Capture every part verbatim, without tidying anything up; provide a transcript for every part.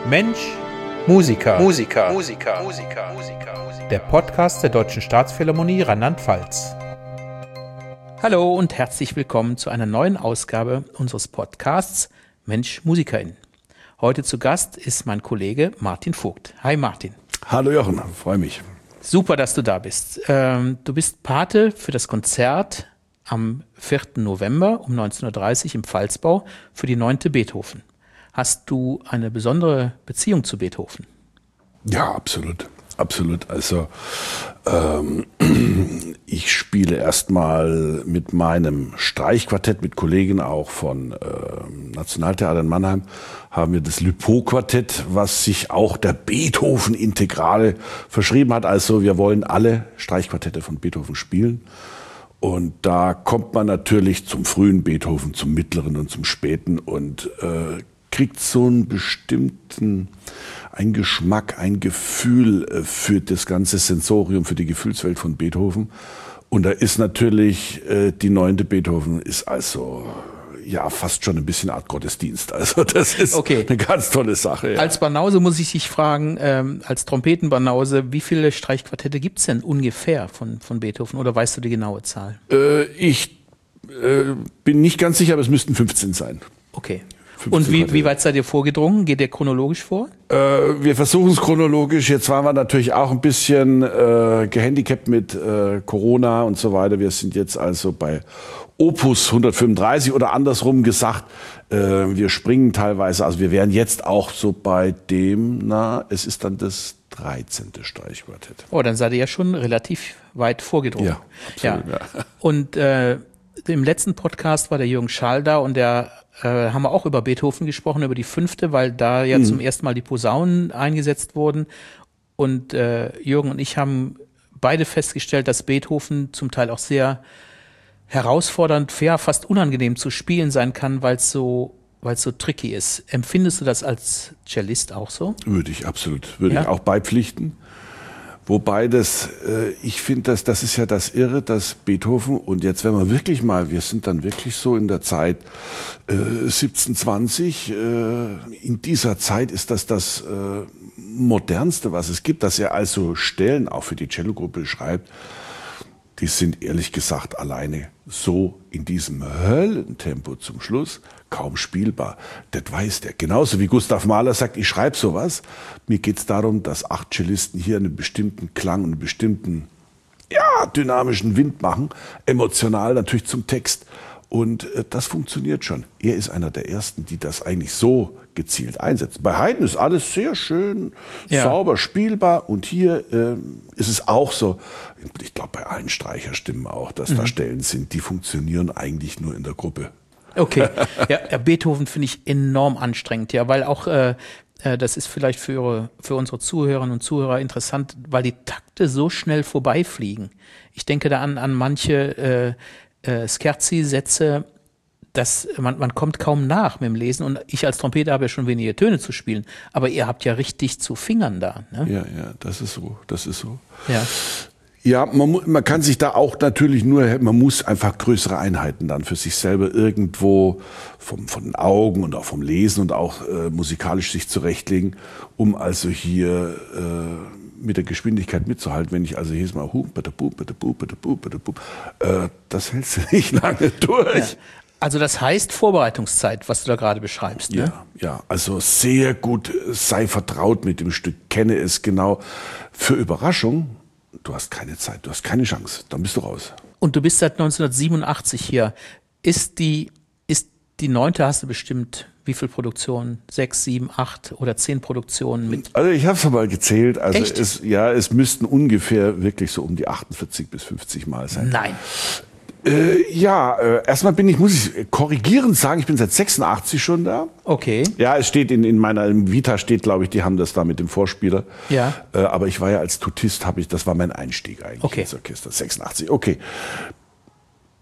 Mensch, Musiker. Musiker. Musiker. Musiker. Musiker. Der Podcast der Deutschen Staatsphilharmonie Rheinland-Pfalz. Hallo und herzlich willkommen zu einer neuen Ausgabe unseres Podcasts Mensch, Musikerin. Heute zu Gast ist mein Kollege Martin Vogt. Hi Martin. Hallo Jochen, freue mich. Super, dass du da bist. Ähm, du bist Pate für das Konzert am vierten November um neunzehn Uhr dreißig im Pfalzbau für die neunte Beethoven. Hast du eine besondere Beziehung zu Beethoven? Ja, absolut. Absolut. Also ähm, ich spiele erstmal mit meinem Streichquartett, mit Kollegen auch von äh, Nationaltheater in Mannheim, haben wir das Lübpow-Quartett, was sich auch der Beethoven-Integrale verschrieben hat. Also wir wollen alle Streichquartette von Beethoven spielen. Und da kommt man natürlich zum frühen Beethoven, zum mittleren und zum späten und äh, kriegt so einen bestimmten, ein Geschmack, ein Gefühl für das ganze Sensorium, für die Gefühlswelt von Beethoven. Und da ist natürlich äh, die neunte Beethoven ist also ja fast schon ein bisschen Art Gottesdienst. Also das ist okay. Eine ganz tolle Sache. Ja. Als Banause muss ich dich fragen, ähm, als Trompetenbanause, wie viele Streichquartette gibt es denn ungefähr von, von Beethoven? Oder weißt du die genaue Zahl? Äh, ich äh, bin nicht ganz sicher, aber es müssten fünfzehn sein. Okay. Und wie, wie weit seid ihr vorgedrungen? Geht ihr chronologisch vor? Äh, wir versuchen es chronologisch. Jetzt waren wir natürlich auch ein bisschen äh, gehandicapt mit äh, Corona und so weiter. Wir sind jetzt also bei Opus hundertfünfunddreißig oder andersrum gesagt, äh, wir springen teilweise, also wir wären jetzt auch so bei dem, na, es ist dann das dreizehnte Streichquartett. Oh, dann seid ihr ja schon relativ weit vorgedrungen. Ja, absolut. Ja. Ja. Und äh, im letzten Podcast war der Jürgen Schaal da und der Äh, haben wir auch über Beethoven gesprochen, über die fünfte, weil da ja mhm. zum ersten Mal die Posaunen eingesetzt wurden. Und äh, Jürgen und ich haben beide festgestellt, dass Beethoven zum Teil auch sehr herausfordernd, ja, fast unangenehm zu spielen sein kann, weil es so, weil es so tricky ist. Empfindest du das als Cellist auch so? Würde ich absolut, würde ja? ich auch beipflichten. Wobei das, äh, ich finde, dass das ist ja das Irre, dass Beethoven, und jetzt wenn wir wirklich mal, wir sind dann wirklich so in der Zeit äh, siebzehn zwanzig, äh, in dieser Zeit ist das das äh, Modernste, was es gibt, dass er also Stellen auch für die Cellogruppe schreibt, die sind ehrlich gesagt alleine so in diesem Höllentempo zum Schluss kaum spielbar. Das weiß der. Genauso wie Gustav Mahler sagt, ich schreibe sowas. Mir geht es darum, dass acht Cellisten hier einen bestimmten Klang, einen bestimmten ja, dynamischen Wind machen, emotional natürlich zum Text. Und äh, das funktioniert schon. Er ist einer der Ersten, die das eigentlich so gezielt einsetzen. Bei Haydn ist alles sehr schön, ja. sauber, spielbar. Und hier äh, ist es auch so, ich glaube bei allen Streicherstimmen auch, dass mhm. da Stellen sind, die funktionieren eigentlich nur in der Gruppe. Okay, ja, Beethoven finde ich enorm anstrengend, ja, weil auch, äh, das ist vielleicht für, für unsere Zuhörerinnen und Zuhörer interessant, weil die Takte so schnell vorbeifliegen. Ich denke da an, an manche äh, äh, Scherzi-Sätze, dass man, man kommt kaum nach mit dem Lesen und ich als Trompeter habe ja schon wenige Töne zu spielen, aber ihr habt ja richtig zu Fingern da. Ne? Ja, ja, das ist so, das ist so. Ja. Ja, man, man kann sich da auch natürlich nur, man muss einfach größere Einheiten dann für sich selber irgendwo vom, von den Augen und auch vom Lesen und auch äh, musikalisch sich zurechtlegen, um also hier äh, mit der Geschwindigkeit mitzuhalten. Wenn ich also jedes Mal hum, bada, bum, bada, bum, bada, bum, bada, bum, äh, das hältst du nicht lange durch. Ja. Also das heißt Vorbereitungszeit, was du da gerade beschreibst, ne? Ja, ja, also sehr gut, sei vertraut mit dem Stück, kenne es genau. Für Überraschung, du hast keine Zeit, du hast keine Chance, dann bist du raus. Und du bist seit neunzehnhundertsiebenundachtzig hier. Ist die, ist die neunte, hast du bestimmt wie viele Produktionen? Sechs, sieben, acht oder zehn Produktionen mit? Also ich habe es mal gezählt. Also Echt? es, ja, es müssten ungefähr wirklich so um die achtundvierzig bis fünfzig Mal sein. Nein. Äh, ja, äh, erstmal bin ich, muss ich korrigierend sagen, ich bin seit sechsundachtzig schon da. Okay. Ja, es steht in, in meiner Vita steht, glaube ich, die haben das da mit dem Vorspieler. Ja. Äh, aber ich war ja als Tutist, habe ich, das war mein Einstieg eigentlich okay. ins Orchester. sechsundachtzig, okay.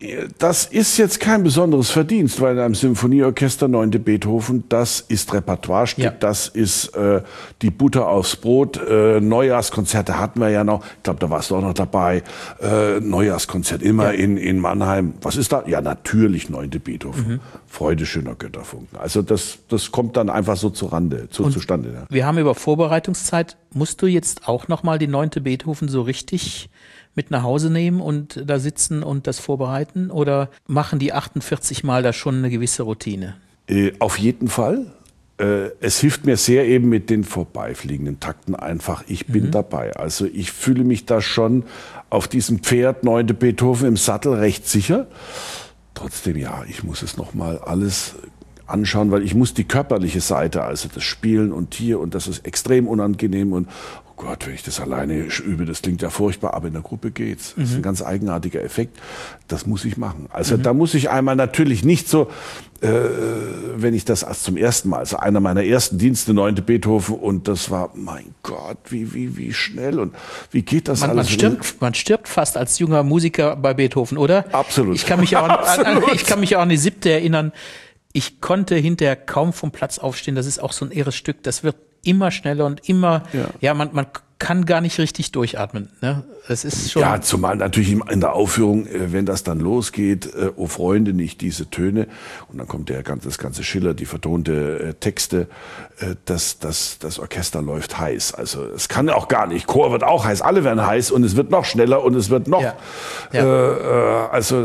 Das ist jetzt kein besonderes Verdienst, weil in einem Symphonieorchester neunte Beethoven, das ist Repertoirestück, ja. das ist äh, die Butter aufs Brot. Äh, Neujahrskonzerte hatten wir ja noch, ich glaube, da warst du auch noch dabei. Äh, Neujahrskonzert immer ja. in, in Mannheim. Was ist da? Ja, natürlich neunte Beethoven. Mhm. Freude schöner Götterfunken. Also das, das kommt dann einfach so zu Rande, zu, zustande. Ja. Wir haben über Vorbereitungszeit. Musst du jetzt auch nochmal die neunte Beethoven so richtig mit nach Hause nehmen und da sitzen und das vorbereiten? Oder machen die achtundvierzig Mal da schon eine gewisse Routine? Äh, auf jeden Fall. Äh, es hilft mir sehr eben mit den vorbeifliegenden Takten einfach. Ich bin mhm. dabei. Also ich fühle mich da schon auf diesem Pferd neunte Beethoven im Sattel recht sicher. Trotzdem, ja, ich muss es nochmal alles anschauen, weil ich muss die körperliche Seite, also das Spielen und hier, und das ist extrem unangenehm und oh Gott, wenn ich das alleine übe, das klingt ja furchtbar, aber in der Gruppe geht's. Das ist ein ganz eigenartiger Effekt. Das muss ich machen. Also mhm. da muss ich einmal natürlich nicht so, äh, wenn ich das als zum ersten Mal, also einer meiner ersten Dienste, neunte Beethoven, und das war, mein Gott, wie, wie, wie schnell und wie geht das man, alles? Man stirbt, man stirbt fast als junger Musiker bei Beethoven, oder? Absolut. Ich kann mich auch an, an, ich kann mich auch an die siebte erinnern. Ich konnte hinterher kaum vom Platz aufstehen. Das ist auch so ein irres Stück. Das wird immer schneller und immer, ja, ja man, man kann gar nicht richtig durchatmen. Ne? Das ist schon. Ja, zumal natürlich in der Aufführung, wenn das dann losgeht, oh Freunde, nicht diese Töne. Und dann kommt der ganze, das ganze Schiller, die vertonte Texte. Das, das, das Orchester läuft heiß. Also es kann auch gar nicht. Chor wird auch heiß. Alle werden heiß und es wird noch schneller und es wird noch. Ja. Ja. Äh, also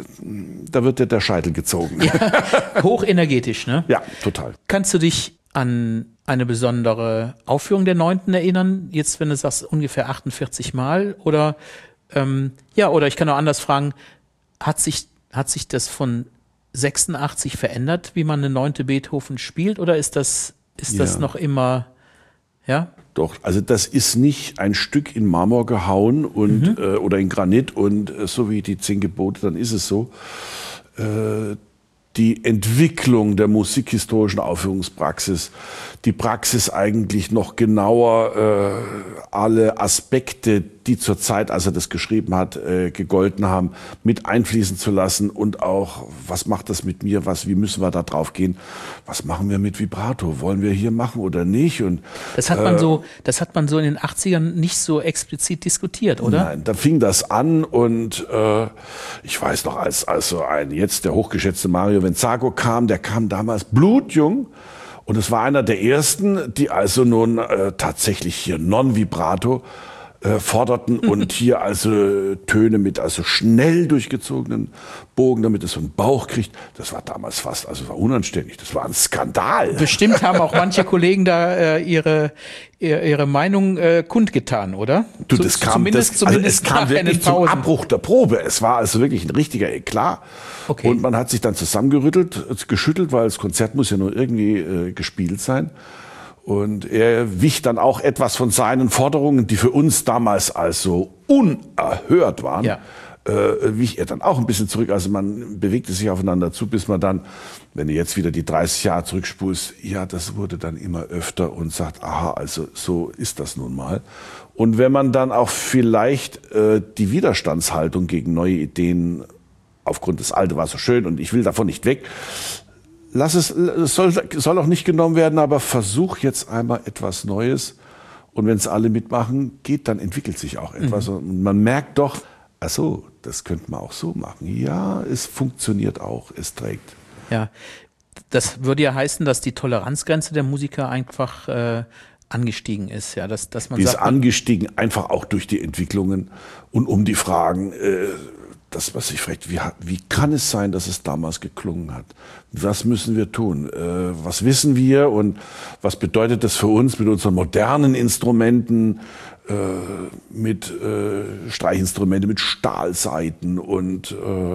da wird der Scheitel gezogen. Ja, hochenergetisch, ne? Ja, total. Kannst du dich an eine besondere Aufführung der Neunten erinnern? Jetzt, wenn du sagst, ungefähr achtundvierzig Mal? Oder, ähm, ja, oder ich kann auch anders fragen, hat sich, hat sich das von sechsundachtzig verändert, wie man eine neunte Beethoven spielt? Oder ist das, ist das ja. noch immer, ja? Doch, also das ist nicht ein Stück in Marmor gehauen und, mhm. äh, oder in Granit und äh, so wie die zehn Gebote, dann ist es so. Äh, die Entwicklung der musikhistorischen Aufführungspraxis, die Praxis eigentlich noch genauer äh, alle Aspekte, die zur Zeit, als er das geschrieben hat, äh, gegolten haben, mit einfließen zu lassen und auch, was macht das mit mir, was, wie müssen wir da drauf gehen, was machen wir mit Vibrato, wollen wir hier machen oder nicht? Und das hat man äh, so, das hat man so in den achtzigern nicht so explizit diskutiert, oder? Nein, da fing das an und äh, ich weiß noch, als also ein jetzt der hochgeschätzte Mario Venzago kam, der kam damals blutjung. Und es war einer der ersten, die also nun äh, tatsächlich hier Non-Vibrato äh, forderten und hier also Töne mit also schnell durchgezogenen Bogen, damit es so einen Bauch kriegt. Das war damals fast, also war unanständig. Das war ein Skandal. Bestimmt haben auch manche Kollegen da äh, ihre ihre Meinung äh, kundgetan, oder? Du, das kam, zumindest, das, zumindest also es kam wirklich zum Abbruch der Probe. Es war also wirklich ein richtiger Eklat. Okay. Und man hat sich dann zusammengerüttelt, geschüttelt, weil das Konzert muss ja nur irgendwie äh, gespielt sein. Und er wich dann auch etwas von seinen Forderungen, die für uns damals also unerhört waren, ja. äh, wich er dann auch ein bisschen zurück. Also man bewegte sich aufeinander zu, bis man dann, wenn du jetzt wieder die dreißig Jahre zurückspulst, ja, das wurde dann immer öfter und sagt, aha, also so ist das nun mal. Und wenn man dann auch vielleicht äh, die Widerstandshaltung gegen neue Ideen aufgrund des Alten war so schön und ich will davon nicht weg, lass es, es soll, soll auch nicht genommen werden, aber versuch jetzt einmal etwas Neues. Und wenn es alle mitmachen, geht, dann entwickelt sich auch etwas. Mhm. Und man merkt doch, ach so, das könnte man auch so machen. Ja, es funktioniert auch, es trägt. Ja, das würde ja heißen, dass die Toleranzgrenze der Musiker einfach äh, angestiegen ist. Ja, dass, dass man die sagt, ist angestiegen, einfach auch durch die Entwicklungen und um die Fragen, äh, das, was ich fragt, wie, wie kann es sein, dass es damals geklungen hat? Was müssen wir tun? Äh, was wissen wir und was bedeutet das für uns mit unseren modernen Instrumenten, äh, mit äh, Streichinstrumenten, mit Stahlsaiten und äh, äh,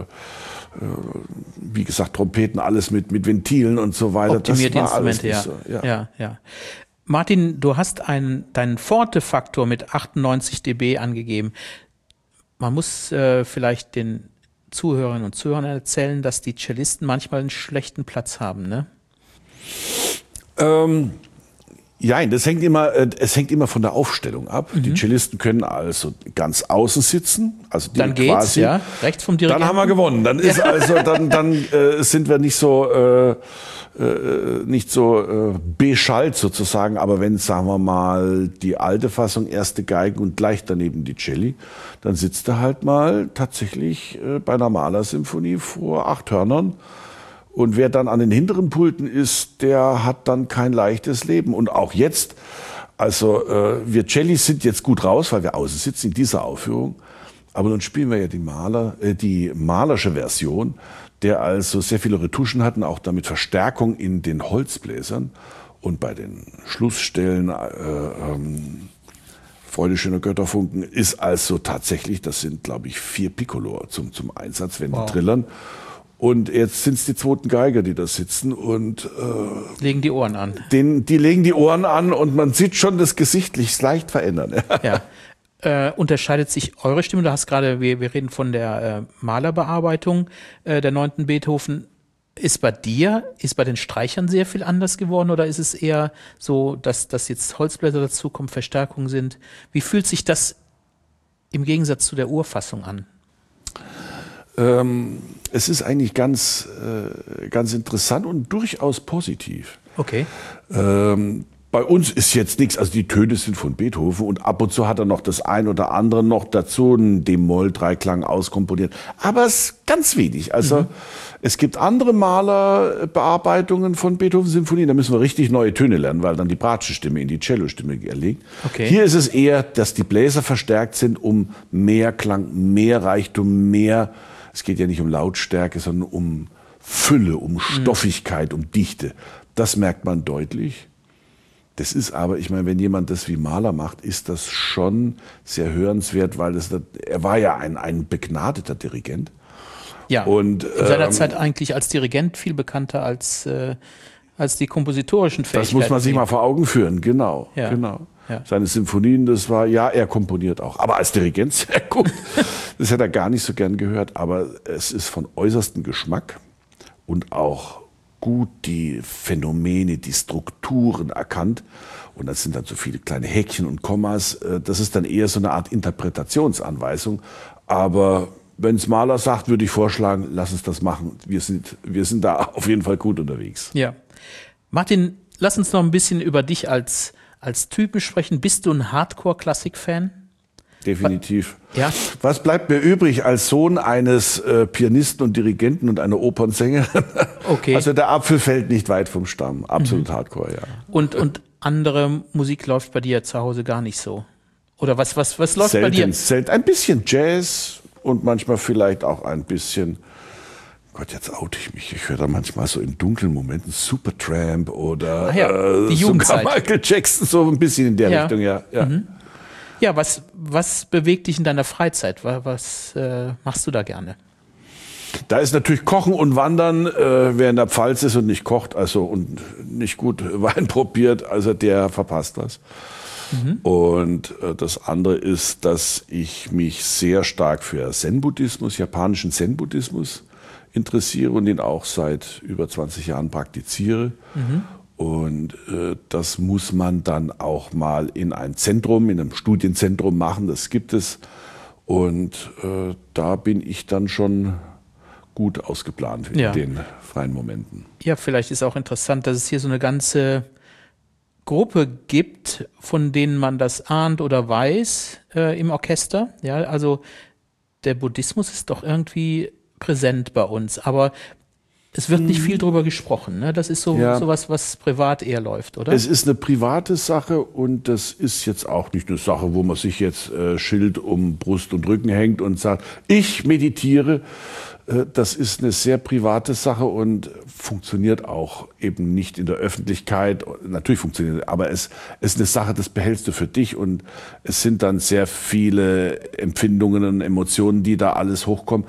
wie gesagt Trompeten, alles mit mit Ventilen und so weiter. Optimierte Instrumente, ja. So, ja. ja, ja. Martin, du hast einen, deinen Forte-Faktor mit achtundneunzig dB angegeben. Man muss äh, vielleicht den Zuhörerinnen und Zuhörern erzählen, dass die Cellisten manchmal einen schlechten Platz haben, ne? Ähm, Ja, das hängt immer, äh, es hängt immer von der Aufstellung ab. Mhm. Die Cellisten können also ganz außen sitzen, also die Dann geht's, quasi, ja, rechts vom Dirigenten. Dann haben wir gewonnen. Dann ist also, dann, dann äh, sind wir nicht so, äh, äh, nicht so äh, beschallt sozusagen. Aber wenn, sagen wir mal, die alte Fassung erste Geigen und gleich daneben die Celli, dann sitzt er halt mal tatsächlich äh, bei einer Malersymphonie vor acht Hörnern. Und wer dann an den hinteren Pulten ist, der hat dann kein leichtes Leben. Und auch jetzt, also äh, wir Cellis sind jetzt gut raus, weil wir außen sitzen in dieser Aufführung. Aber nun spielen wir ja die Maler, äh, die malerische Version, der also sehr viele Retuschen hatten, auch damit Verstärkung in den Holzbläsern. Und bei den Schlussstellen, äh, ähm, Freude schöner Götterfunken, ist also tatsächlich, das sind glaube ich vier Piccolo zum, zum Einsatz, wenn wow. die trillern. Und jetzt sind es die zweiten Geiger, die da sitzen und äh, legen die Ohren an. Den, die legen die Ohren an und man sieht schon das gesichtlich leicht verändern. Ja. Äh, unterscheidet sich eure Stimme? Du hast gerade, wir, wir reden von der äh, Malerbearbeitung äh, der neunten Beethoven. Ist bei dir, ist bei den Streichern sehr viel anders geworden oder ist es eher so, dass, dass jetzt Holzblätter dazukommen, Verstärkungen sind? Wie fühlt sich das im Gegensatz zu der Urfassung an? Ähm, es ist eigentlich ganz, äh, ganz interessant und durchaus positiv. Okay. Ähm, bei uns ist jetzt nichts, also die Töne sind von Beethoven und ab und zu hat er noch das ein oder andere noch dazu, einen D-Moll-Dreiklang auskomponiert. Aber es ist ganz wenig. Also mhm. es gibt andere Malerbearbeitungen von Beethoven-Symphonien, da müssen wir richtig neue Töne lernen, weil dann die Bratschenstimme in die Cellostimme erlegt. Okay. Hier ist es eher, dass die Bläser verstärkt sind, um mehr Klang, mehr Reichtum, mehr, es geht ja nicht um Lautstärke, sondern um Fülle, um Stoffigkeit, um Dichte. Das merkt man deutlich. Das ist aber, ich meine, wenn jemand das wie Maler macht, ist das schon sehr hörenswert, weil das, er war ja ein, ein begnadeter Dirigent. Ja, und, in seiner ähm, Zeit eigentlich als Dirigent viel bekannter als, äh, als die kompositorischen Fähigkeiten. Das muss man sich mal vor Augen führen, genau. Ja. genau. Ja. Seine Symphonien, das war, ja, er komponiert auch, aber als Dirigent sehr gut. Das hat er gar nicht so gern gehört, aber es ist von äußerstem Geschmack und auch gut die Phänomene, die Strukturen erkannt. Und das sind dann so viele kleine Häkchen und Kommas. Das ist dann eher so eine Art Interpretationsanweisung. Aber wenn's Maler sagt, würde ich vorschlagen, lass uns das machen. Wir sind, wir sind da auf jeden Fall gut unterwegs. Ja. Martin, lass uns noch ein bisschen über dich als, als Typen sprechen. Bist du ein Hardcore-Klassik-Fan? Definitiv. Ja. Was bleibt mir übrig als Sohn eines äh, Pianisten und Dirigenten und einer Opernsängerin? Okay. Also der Apfel fällt nicht weit vom Stamm. Absolut Mhm. Hardcore, ja. Und, und andere Musik läuft bei dir zu Hause gar nicht so? Oder was, was, was läuft selten, bei dir? Selten. Ein bisschen Jazz und manchmal vielleicht auch ein bisschen, Gott, jetzt oute ich mich. Ich höre da manchmal so in dunklen Momenten Supertramp oder Ach ja, äh, die sogar Jugendzeit. Michael Jackson, so ein bisschen in der Ja. Richtung, ja. ja. Mhm. Ja, was, was bewegt dich in deiner Freizeit? Was, was äh, machst du da gerne? Da ist natürlich Kochen und Wandern, äh, wer in der Pfalz ist und nicht kocht, also und nicht gut Wein probiert, also der verpasst was. Mhm. Und äh, das andere ist, dass ich mich sehr stark für Zen-Buddhismus, japanischen Zen-Buddhismus interessiere und ihn auch seit über zwanzig Jahren praktiziere. Mhm. Und äh, das muss man dann auch mal in ein Zentrum, in einem Studienzentrum machen, das gibt es. Und äh, da bin ich dann schon gut ausgeplant in Ja. den freien Momenten. Ja, vielleicht ist auch interessant, dass es hier so eine ganze Gruppe gibt, von denen man das ahnt oder weiß äh, im Orchester. Ja, also der Buddhismus ist doch irgendwie präsent bei uns, aber es wird nicht viel drüber gesprochen. Ne? Das ist so Ja. sowas, was privat eher läuft, oder? Es ist eine private Sache und das ist jetzt auch nicht eine Sache, wo man sich jetzt äh, Schild um Brust und Rücken hängt und sagt, ich meditiere. Äh, das ist eine sehr private Sache und funktioniert auch eben nicht in der Öffentlichkeit. Natürlich funktioniert es, aber es ist eine Sache, das behältst du für dich und es sind dann sehr viele Empfindungen und Emotionen, die da alles hochkommen.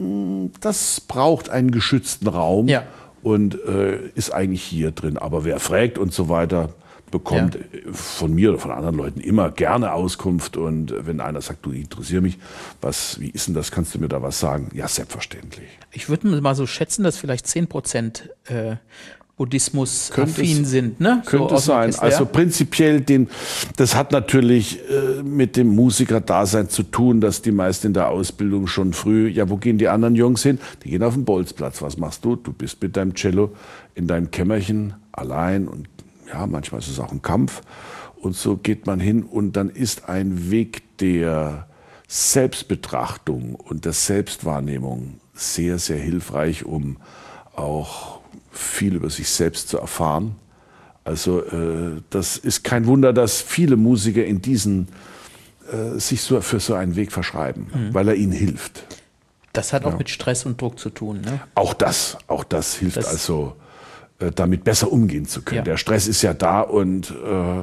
Das braucht einen geschützten Raum Ja. und äh, ist eigentlich hier drin. Aber wer fragt und so weiter, bekommt Ja. von mir oder von anderen Leuten immer gerne Auskunft. Und wenn einer sagt, du interessier mich, was, wie ist denn das, kannst du mir da was sagen? Ja, selbstverständlich. Ich würde mal so schätzen, dass vielleicht zehn Prozent äh, Buddhismus-affin sind, ne? Könnte so sein. Also prinzipiell, den, das hat natürlich äh, mit dem Musikerdasein zu tun, dass die meisten in der Ausbildung schon früh, ja, wo gehen die anderen Jungs hin? Die gehen auf den Bolzplatz. Was machst du? Du bist mit deinem Cello in deinem Kämmerchen allein und ja, manchmal ist es auch ein Kampf. Und so geht man hin und dann ist ein Weg der Selbstbetrachtung und der Selbstwahrnehmung sehr, sehr hilfreich, um auch viel über sich selbst zu erfahren. Also äh, das ist kein Wunder, dass viele Musiker in diesen äh, sich so für so einen Weg verschreiben, mhm. weil er ihnen hilft. Das hat ja. auch mit Stress und Druck zu tun, ne? Auch das, auch das hilft das also, äh, damit besser umgehen zu können. Ja. Der Stress ist ja da und äh, äh,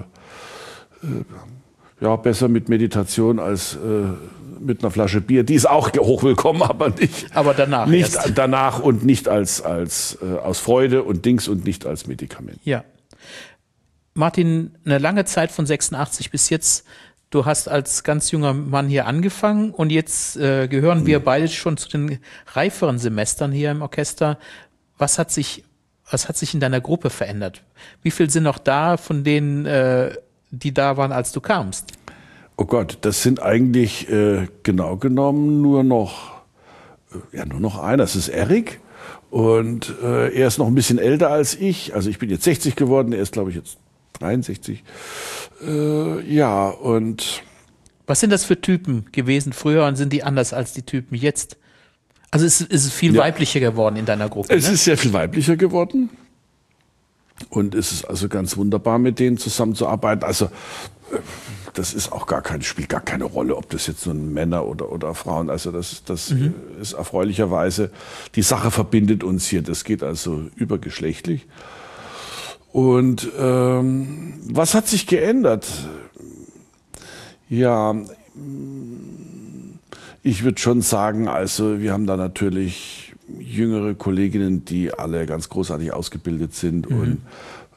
ja, besser mit Meditation als äh, mit einer Flasche Bier. Die ist auch hochwillkommen, aber nicht, aber danach, nicht erst. danach und nicht als, als äh, aus Freude und Dings und nicht als Medikament. Ja. Martin, eine lange Zeit von sechsundachtzig bis jetzt. Du hast als ganz junger Mann hier angefangen und jetzt äh, gehören mhm. wir beide schon zu den reiferen Semestern hier im Orchester. Was hat sich, was hat sich in deiner Gruppe verändert? Wie viel sind noch da von denen, äh, die da waren, als du kamst? Oh Gott, das sind eigentlich äh, genau genommen nur noch, äh, ja, nur noch einer. Das ist Erik und äh, er ist noch ein bisschen älter als ich. Also ich bin jetzt sechzig geworden, er ist, glaube ich, jetzt dreiundsechzig. Äh, ja, und... Was sind das für Typen gewesen früher und sind die anders als die Typen jetzt? Also es ist viel ja. weiblicher geworden in deiner Gruppe, Es ne? ist sehr viel weiblicher geworden. Und es ist also ganz wunderbar, mit denen zusammenzuarbeiten. Also das ist auch gar kein, spielt gar keine Rolle, ob das jetzt nun Männer oder, oder Frauen, also das, das mhm. ist erfreulicherweise, die Sache verbindet uns hier, das geht also übergeschlechtlich. Und ähm, was hat sich geändert? Ja, ich würde schon sagen, also wir haben da natürlich jüngere Kolleginnen, die alle ganz großartig ausgebildet sind. Mhm. Und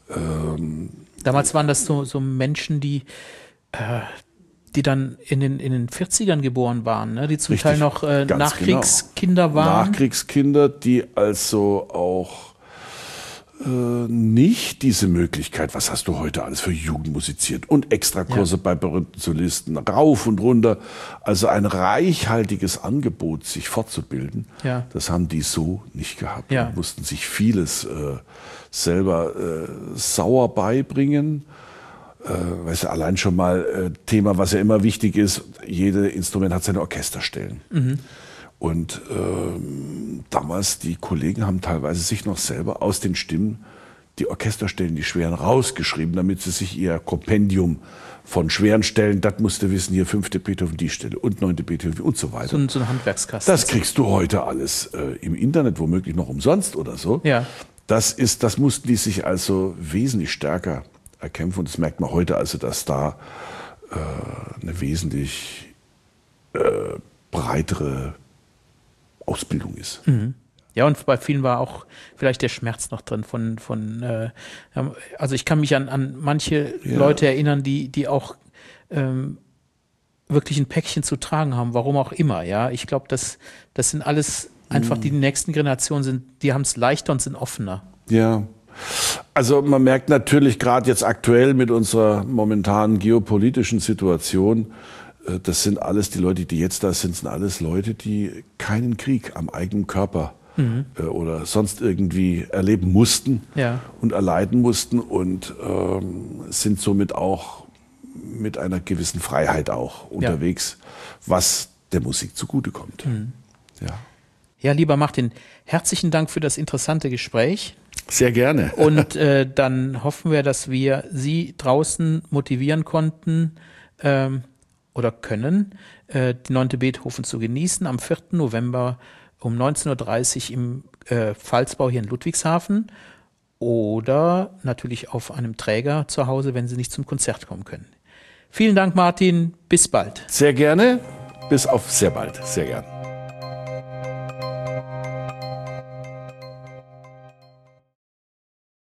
ähm, damals waren das so, so Menschen, die, äh, die dann in den, in den vierzigern geboren waren, ne? Die zum richtig, Teil noch äh, Nachkriegskinder genau. waren. Nachkriegskinder, die also auch äh, nicht diese Möglichkeit, was hast du heute alles für Jugend musiziert und Extrakurse ja. bei berühmten Solisten, rauf und runter, also ein reichhaltiges Angebot, sich fortzubilden, ja. das haben die so nicht gehabt. Ja. Die mussten sich vieles äh, selber äh, sauer beibringen. Äh, weißt du, allein schon mal äh, Thema, was ja immer wichtig ist, jedes Instrument hat seine Orchesterstellen. Mhm. Und ähm, damals, die Kollegen haben teilweise sich noch selber aus den Stimmen die Orchesterstellen, die schweren, rausgeschrieben, damit sie sich ihr Kompendium von schweren Stellen, das musst du wissen, hier fünfte Beethoven die Stelle und neunte Beethoven und so weiter. So ein, so ein Handwerkskasten. Das kriegst du heute alles äh, im Internet, womöglich noch umsonst oder so. Ja. Das ist, das mussten die sich also wesentlich stärker erkämpfen. Und das merkt man heute also, dass da äh, eine wesentlich äh, breitere Ausbildung ist. Mhm. Ja, und bei vielen war auch vielleicht der Schmerz noch drin von, von äh, also ich kann mich an, an manche ja. Leute erinnern, die, die auch ähm, wirklich ein Päckchen zu tragen haben, warum auch immer, ja. Ich glaube, das, das sind alles einfach, die, die nächsten Generationen sind, die haben es leichter und sind offener. Ja. Also man merkt natürlich gerade jetzt aktuell mit unserer momentanen geopolitischen Situation, das sind alles, die Leute, die jetzt da sind, sind alles Leute, die keinen Krieg am eigenen Körper mhm. äh, oder sonst irgendwie erleben mussten ja. und erleiden mussten und ähm, sind somit auch mit einer gewissen Freiheit auch unterwegs, ja. was der Musik zugutekommt. Mhm. Ja. Ja, lieber Martin, herzlichen Dank für das interessante Gespräch. Sehr gerne. Und äh, dann hoffen wir, dass wir Sie draußen motivieren konnten, ähm, oder können, äh, die neunte Beethoven zu genießen am vierten November um neunzehn Uhr dreißig im äh, Pfalzbau hier in Ludwigshafen oder natürlich auf einem Träger zu Hause, wenn Sie nicht zum Konzert kommen können. Vielen Dank, Martin. Bis bald. Sehr gerne. Bis auf sehr bald. Sehr gerne.